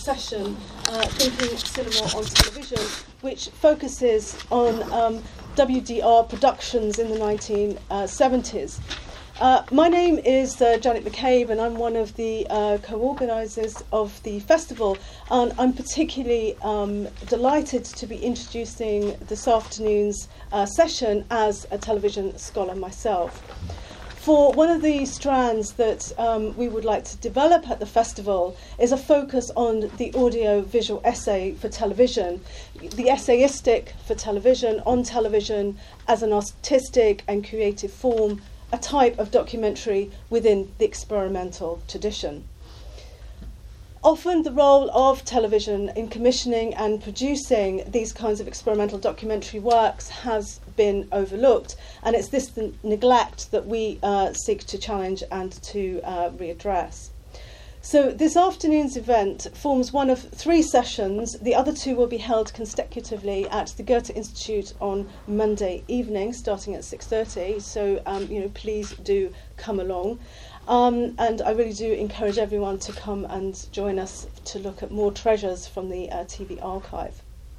session, Thinking Cinema on Television, which focuses on WDR productions in the 1970s. My name is Janet McCabe, and I'm one of the co-organisers of the festival. And I'm particularly delighted to be introducing this afternoon's session as a television scholar myself. For one of the strands that we would like to develop at the festival is a focus on the audio-visual essay for television, the essayistic for television, on television as an artistic and creative form, a type of documentary within the experimental tradition. Often the role of television in commissioning and producing these kinds of experimental documentary works has been overlooked, and it's this neglect that we seek to challenge and to readdress. So this afternoon's event forms one of 3 sessions. The other 2 will be held consecutively at the Goethe Institute on Monday evening, starting at 6:30. So please do come along. And I really do encourage everyone to come and join us to look at more treasures from the TV archive.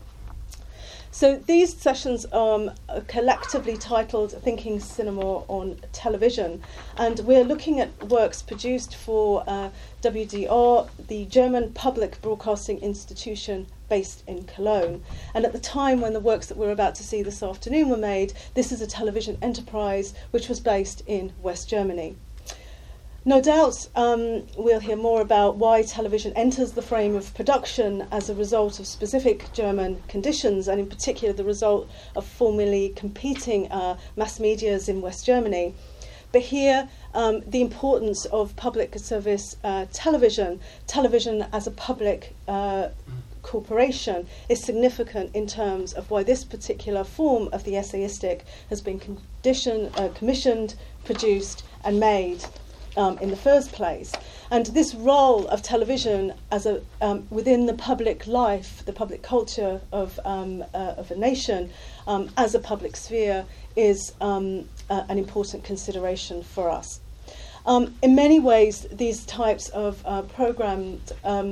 So these sessions are collectively titled Thinking Cinema on Television, and we're looking at works produced for WDR, the German public broadcasting institution based in Cologne. And at the time when the works that we're about to see this afternoon were made, this is a television enterprise which was based in West Germany. No doubt we'll hear more about why television enters the frame of production as a result of specific German conditions, and in particular the result of formally competing mass medias in West Germany. But here, the importance of public service television as a public corporation is significant in terms of why this particular form of the essayistic has been commissioned, produced and made in the first place. And this role of television as a within the public life, the public culture of a nation, as a public sphere, is an important consideration for us. In many ways, these types of programs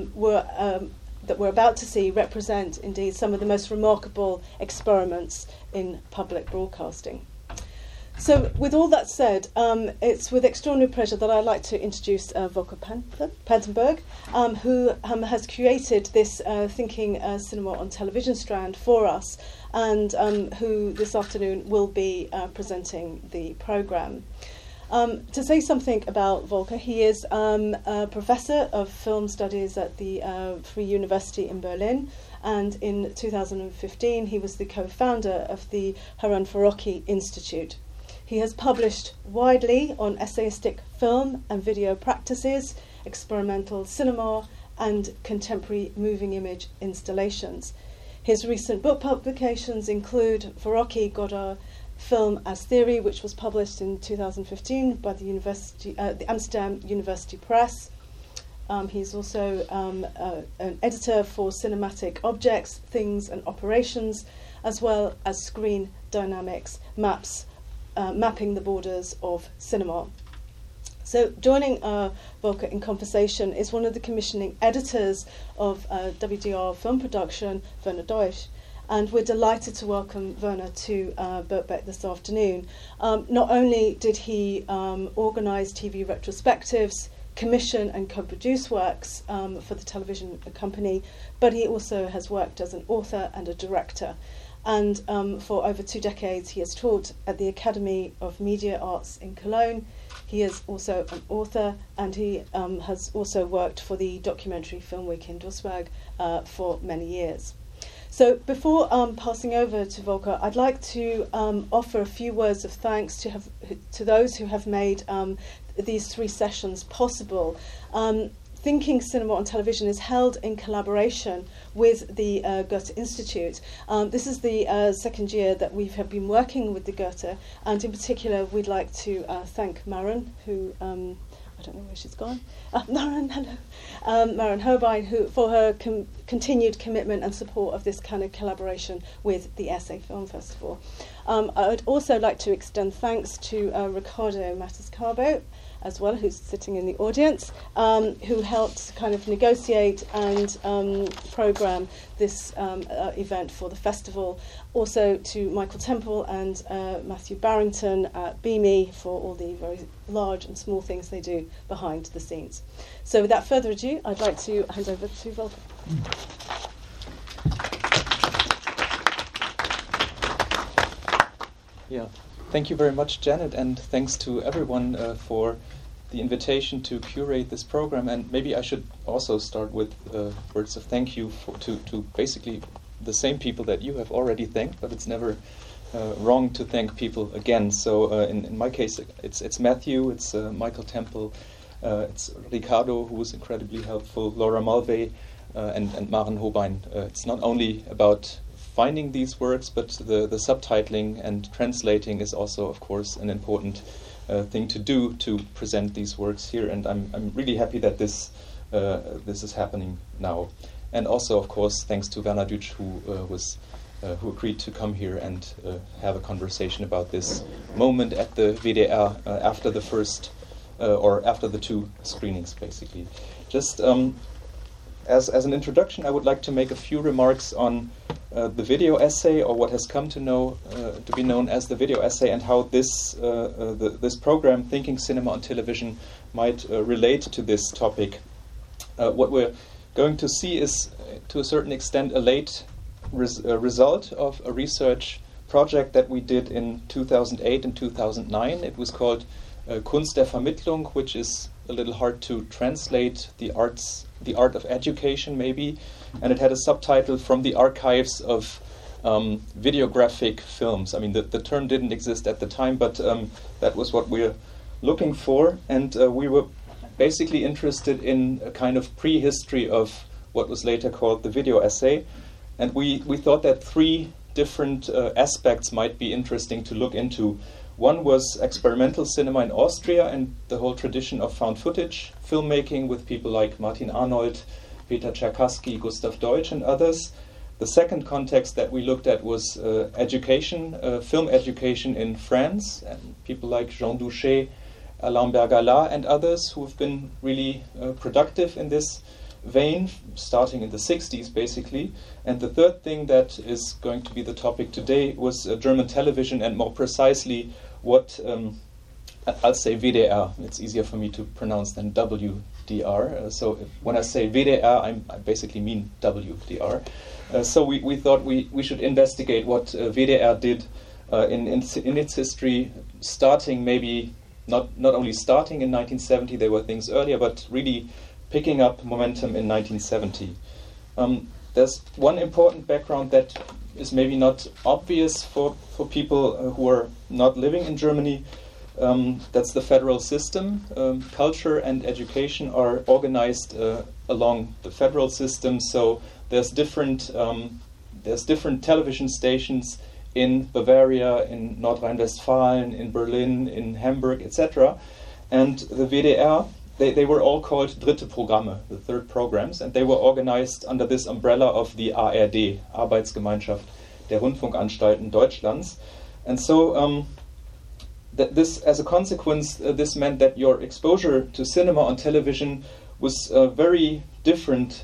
that we're about to see represent indeed some of the most remarkable experiments in public broadcasting. So, with all that said, it's with extraordinary pleasure that I'd like to introduce Volker Panthenberg, who has created this Thinking Cinema on Television strand for us, and who this afternoon will be presenting the programme. To say something about Volker, he is a professor of film studies at the Free University in Berlin, and in 2015 he was the co-founder of the Harun Farokhi Institute. He has published widely on essayistic film and video practices, experimental cinema, and contemporary moving image installations. His recent book publications include Farokhi Godard Film as Theory, which was published in 2015 by the Amsterdam University Press. He's also an editor for Cinematic Objects, Things and Operations, as well as Screen Dynamics, Mapping the Borders of Cinema. So joining Volker in conversation is one of the commissioning editors of WDR film production, Werner Deutsch. And we're delighted to welcome Werner to Birkbeck this afternoon. Not only did he organise TV retrospectives, commission and co-produce works for the television company, but he also has worked as an author and a director. And for over 2 decades he has taught at the Academy of Media Arts in Cologne. He is also an author, and he has also worked for the Documentary Film Week in Duisburg for many years. So before passing over to Volker, I'd like to offer a few words of thanks to those who have made these 3 sessions possible. Thinking Cinema on Television is held in collaboration with the Goethe Institute. This is the 2nd year that we have been working with the Goethe, and in particular we'd like to thank Maren, who I don't know where she's gone. Maren, hello. Maren Hobein, who for her continued commitment and support of this kind of collaboration with the Essay Film Festival. I would also like to extend thanks to Ricardo Matascabo as well, who's sitting in the audience, who helped kind of negotiate and program this event for the festival. Also to Michael Temple and Matthew Barrington at BME for all the very large and small things they do behind the scenes. So without further ado, I'd like to hand over to Volker. Yeah, thank you very much, Janet, and thanks to everyone for the invitation to curate this program. And maybe I should also start with words of thank you to basically the same people that you have already thanked, but it's never wrong to thank people again. So in my case, it's Matthew, it's Michael Temple, it's Ricardo, who was incredibly helpful, Laura Mulvey, and Maren Hobein. It's not only about finding these works, but the subtitling and translating is also, of course, an important thing to do to present these works here. And I'm really happy that this is happening now. And also, of course, thanks to Werner Dütsch, who agreed to come here and have a conversation about this moment at the WDR after the first or after the two screenings, basically. Just as an introduction, I would like to make a few remarks on the video essay, or what has come to be known as the video essay, and how this program, Thinking Cinema on Television, might relate to this topic. What we're going to see is, to a certain extent, a late result of a research project that we did in 2008 and 2009. It was called Kunst der Vermittlung, which is a little hard to translate, the art of education, maybe, and it had a subtitle From the Archives of Videographic Films. I mean, the term didn't exist at the time, but that was what we're looking for, and we were basically interested in a kind of prehistory of what was later called the video essay, and we thought that three different aspects might be interesting to look into. One was experimental cinema in Austria and the whole tradition of found footage filmmaking with people like Martin Arnold, Peter Czerkassky, Gustav Deutsch, and others. The second context that we looked at was education, film education in France, and people like Jean Douchet, Alain Bergala, and others who have been really productive in this vein, starting in the 60s, basically. And the third thing that is going to be the topic today was German television, and more precisely what I'll say WDR. It's easier for me to pronounce than WDR. So when I say WDR, I basically mean WDR. So we thought we should investigate what WDR did in its history, starting maybe not only starting in 1970, there were things earlier, but really picking up momentum in 1970. There's one important background that is maybe not obvious for people who are not living in Germany. That's the federal system. Culture and education are organized along the federal system, so there's different television stations in Bavaria, in North Rhine-Westphalia, in Berlin, in Hamburg, etc. And the WDR, they were all called Dritte Programme, the third programs, and they were organized under this umbrella of the ARD, Arbeitsgemeinschaft der Rundfunkanstalten Deutschlands. And so this, as a consequence, this meant that your exposure to cinema on television was very different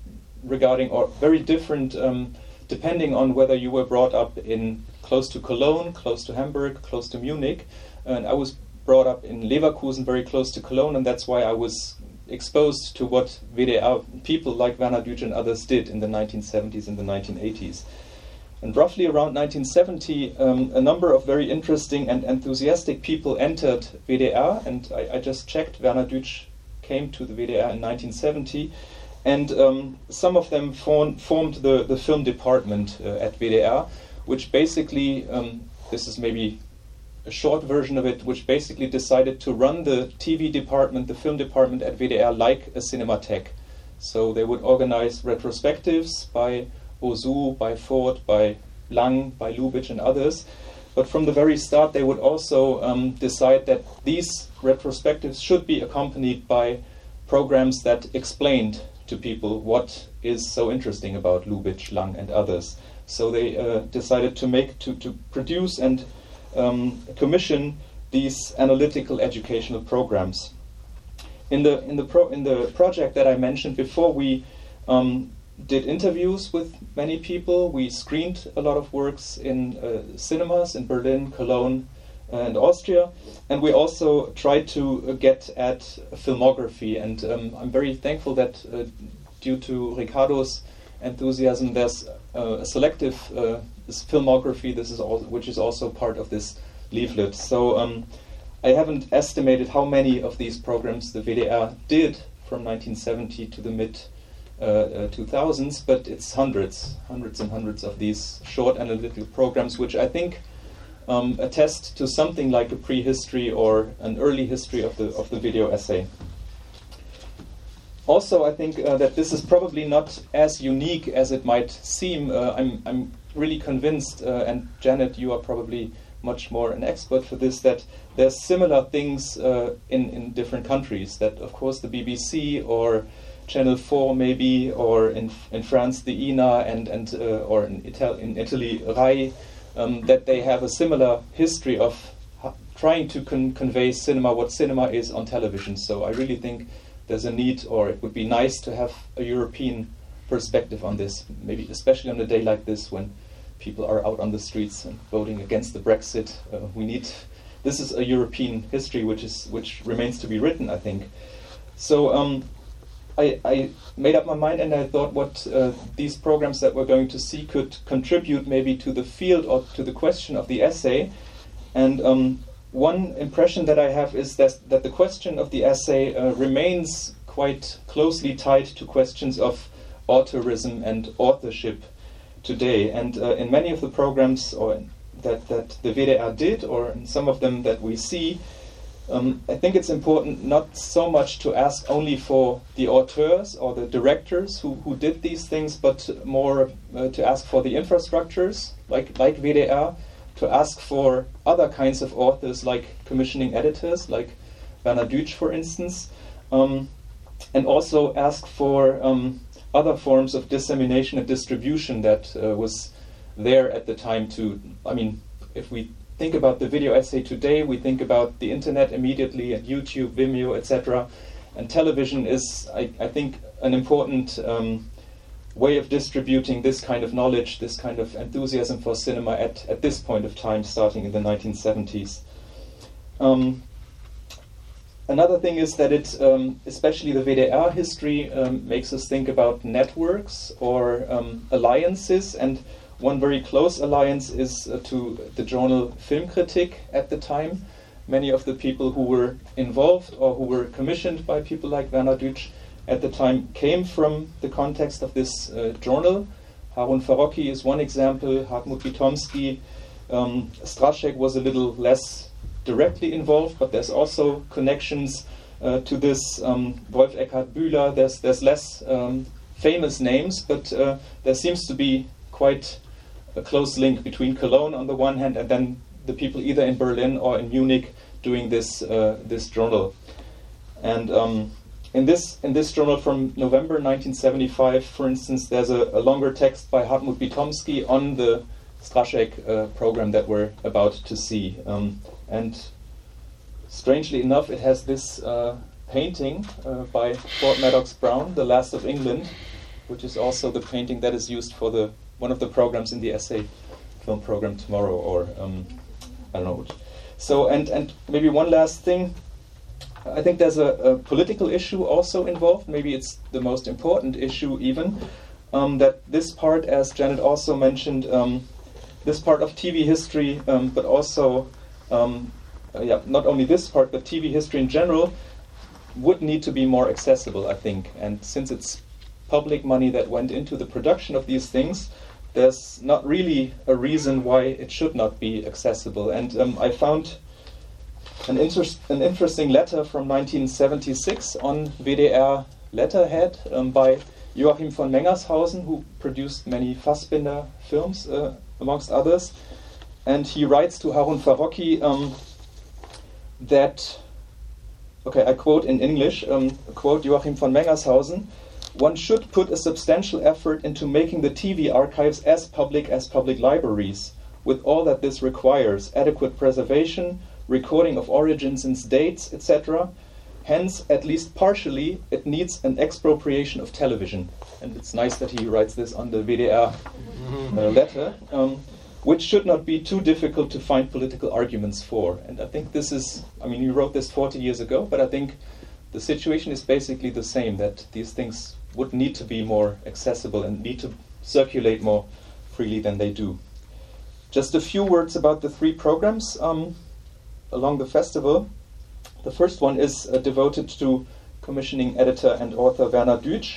depending on whether you were brought up in close to Cologne, close to Hamburg, close to Munich. And I was brought up in Leverkusen, very close to Cologne, and that's why I was exposed to what WDR people like Werner Dütsch and others did in the 1970s and the 1980s. And roughly around 1970, a number of very interesting and enthusiastic people entered WDR, and I just checked, Werner Dütsch came to the WDR in 1970, and some of them formed the film department at WDR, which basically, this is maybe a short version of it, which basically decided to run the TV department, the film department at WDR like a cinematheque. So they would organize retrospectives by Ozu, by Ford, by Lang, by Lubitsch and others. But from the very start they would also decide that these retrospectives should be accompanied by programs that explained to people what is so interesting about Lubitsch, Lang and others. So they decided to produce and commission these analytical educational programs. In the project that I mentioned before, we did interviews with many people. We screened a lot of works in cinemas in Berlin, Cologne, and Austria, and we also tried to get at filmography. And I'm very thankful that due to Ricardo's enthusiasm, there's a selective this filmography. This is which is also part of this leaflet. So I haven't estimated how many of these programs the WDR did from 1970 to the mid 2000s, but it's hundreds and hundreds of these short analytical programs, which I think attest to something like a prehistory or an early history of the video essay. Also, I think that this is probably not as unique as it might seem. I'm really convinced, and Janet, you are probably much more an expert for this, that there's similar things in different countries. That, of course, the BBC or Channel 4 maybe, or in France the INA, and or in Italy RAI, that they have a similar history of trying to convey cinema, what cinema is on television. So I really think there's a need, or it would be nice to have a European perspective on this, maybe especially on a day like this when people are out on the streets and voting against the Brexit. This is a European history which remains to be written, I think. So I made up my mind, and I thought what these programs that we're going to see could contribute maybe to the field or to the question of the essay. And one impression that I have is that the question of the essay remains quite closely tied to questions of authorism and authorship today. And in many of the programs that the WDR did, or in some of them that we see, I think it's important not so much to ask only for the auteurs or the directors who did these things, but more to ask for the infrastructures, like WDR, to ask for other kinds of authors, like commissioning editors, like Werner Dütsch, for instance, and also ask for other forms of dissemination and distribution that was there at the time to, I mean, if we think about the video essay today, we think about the internet immediately, and YouTube, Vimeo, etc. And television is, I think, an important way of distributing this kind of knowledge, this kind of enthusiasm for cinema at this point of time, starting in the 1970s. Another thing is that it, especially the WDR history, makes us think about networks or alliances, and one very close alliance is to the journal Filmkritik at the time. Many of the people who were involved or who were commissioned by people like Werner Dütsch at the time came from the context of this journal. Harun Farocki is one example, Hartmut Bitomski. Straschek was a little less directly involved, but there's also connections to this. Wolf Eckhard Bühler, there's less famous names, but there seems to be quite a close link between Cologne on the one hand and then the people either in Berlin or in Munich doing this journal. And in this journal from November 1975, for instance, there's a longer text by Hartmut Bitomski on the Straschek program that we're about to see. And strangely enough, it has this painting by Ford Madox Brown, The Last of England, which is also the painting that is used for one of the programs in the essay film program tomorrow, or I don't know. So, and maybe one last thing. I think there's a political issue also involved. Maybe it's the most important issue even. That this part, as Janet also mentioned, this part of TV history, but also, not only this part, but TV history in general, would need to be more accessible, I think. And since it's public money that went into the production of these things, there's not really a reason why it should not be accessible. And I found an interesting letter from 1976 on WDR letterhead by Joachim von Mengershausen, who produced many Fassbinder films, amongst others. And he writes to Harun Farocki that, okay, I quote in English, quote Joachim von Mengershausen, "One should put a substantial effort into making the TV archives as public libraries, with all that this requires: adequate preservation, recording of origins and dates, etc. Hence, at least partially, it needs an expropriation of television. And it's nice that he writes this on the WDR letter, which should not be too difficult to find political arguments for. And I think this is, I mean, you wrote this 40 years ago, but I think the situation is basically the same, that these things would need to be more accessible and need to circulate more freely than they do. Just a few words about the 3 programs along the festival. The first one is devoted to commissioning editor and author Werner Dütsch.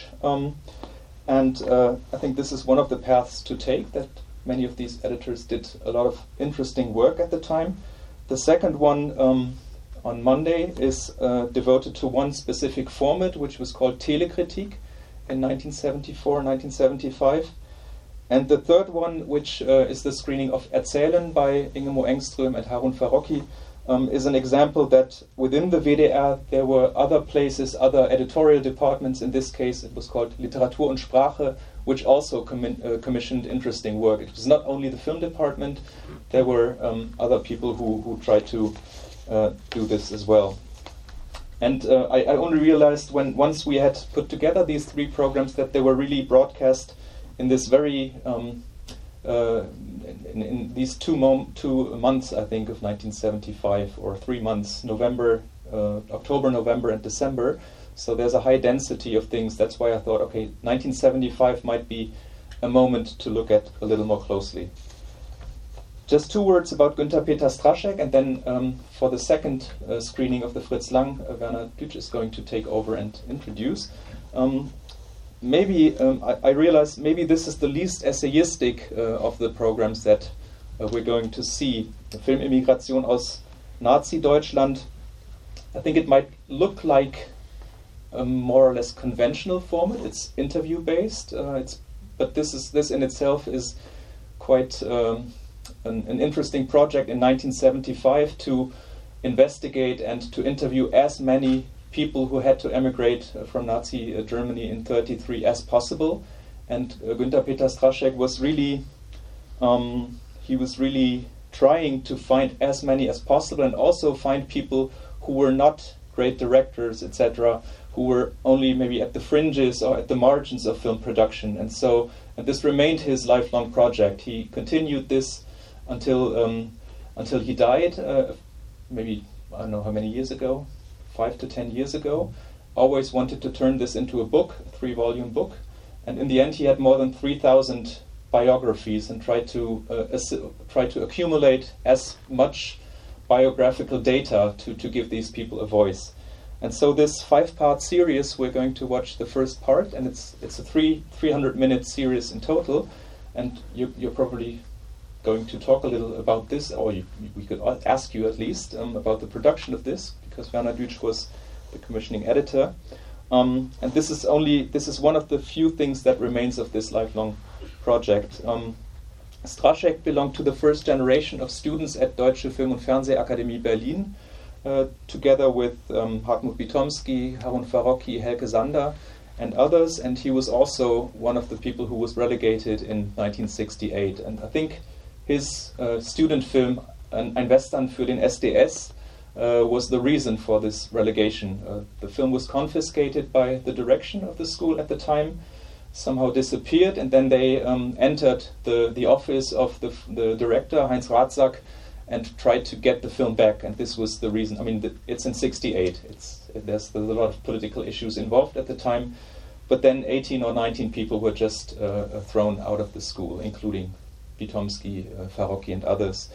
I think this is one of the paths to take, that many of these editors did a lot of interesting work at the time. The second one on Monday is devoted to one specific format, which was called Telekritik in 1974-1975. And the third one, which is the screening of Erzählen by Ingemo Engström and Harun Farocki, is an example that within the WDR there were other places, other editorial departments. In this case it was called Literatur und Sprache, which also commissioned interesting work. It was not only the film department, there were other people who tried to do this as well. And I only realized once we had put together these 3 programs that they were really broadcast in this very in these 2 months, I think, of 1975, or 3 months, October, November, and December. So there's a high density of things. That's why I thought, okay, 1975 might be a moment to look at a little more closely. Just 2 words about Günther Peter Straschek, and then for the second screening of the Fritz Lang, Werner Dütsch is going to take over and introduce. I realize maybe this is the least essayistic of the programs that we're going to see. The Film Immigration aus Nazi-Deutschland. I think it might look like a more or less conventional format. It's interview-based, but this in itself is quite an interesting project in 1975 to investigate and to interview as many people who had to emigrate from Nazi Germany in 1933 as possible. And Günther Peter Straschek was really trying to find as many as possible, and also find people who were not great directors, etc., who were only maybe at the fringes or at the margins of film production. And this remained his lifelong project. He continued this until he died, maybe, I don't know how many years ago, 5 to 10 years ago. Always wanted to turn this into a book, a 3-volume book. And in the end he had more than 3,000 biographies and tried to accumulate as much biographical data to give these people a voice. And so this 5-part series, we're going to watch the first part, and it's a 300-minute series in total. And you're probably going to talk a little about this, or we could ask you at least about the production of this, because Werner Dütsch was the commissioning editor. And this is one of the few things that remains of this lifelong project. Straschek belonged to the first generation of students at Deutsche Film- und Fernsehakademie Berlin, together with Hartmut Bitomski, Harun Farocki, Helke Sander, and others. And he was also one of the people who was relegated in 1968. And I think his student film, Ein Western für den SDS, was the reason for this relegation. The film was confiscated by the direction of the school at the time, somehow disappeared, and then they entered the office of the director, Heinz Ratzak, and tried to get the film back. And this was the reason. I mean, it's in '68. There's a lot of political issues involved at the time, but then 18 or 19 people were just thrown out of the school, including Bitomski, Farocki, and others.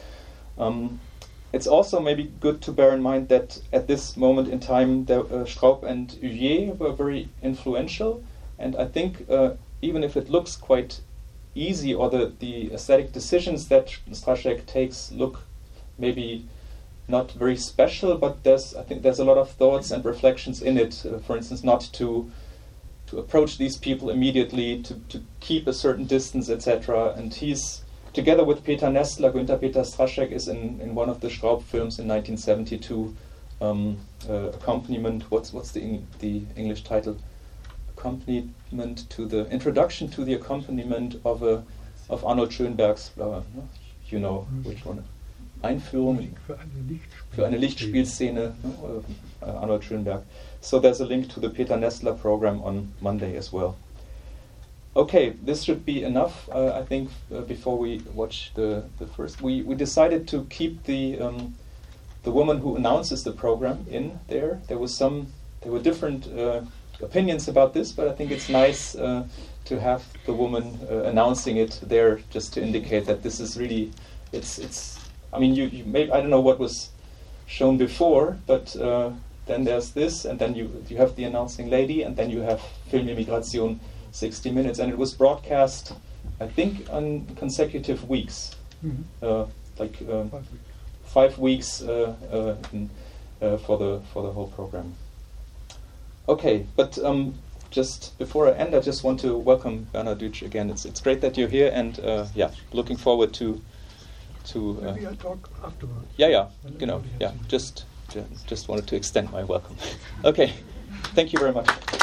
It's also maybe good to bear in mind that at this moment in time, Straub and Huyer were very influential, and I think even if it looks quite easy, or the aesthetic decisions that Straschek takes look maybe not very special, but I think there's a lot of thoughts and reflections in it. For instance, not to approach these people immediately, to keep a certain distance, etc. And he's, together with Peter Nestler, Günther Peter Straschek is in one of the Straub films in 1972, accompaniment. What's the English title? Accompaniment to the introduction to the accompaniment of Arnold Schönberg's Flower. No? You know which one? Einführung für eine Lichtspielszene, Arnold Schönberg. So there's a link to the Peter Nestler program on Monday as well. Okay, this should be enough, I think, before we watch the first. We decided to keep the woman who announces the program in there. There were different opinions about this, but I think it's nice to have the woman announcing it there, just to indicate that this is really, it's. I mean, you may, I don't know what was shown before, but then there's this, and then you have the announcing lady, and then you have Filmimmigration 60 minutes, and it was broadcast, I think, on consecutive weeks, like 5 weeks for the whole program. Okay, but just before I end, I just want to welcome Bernhard Dütsch again. It's great that you're here, and yeah, looking forward to. Maybe I talk afterwards. Yeah, you know, yeah. Just wanted to extend my welcome. Okay, thank you very much.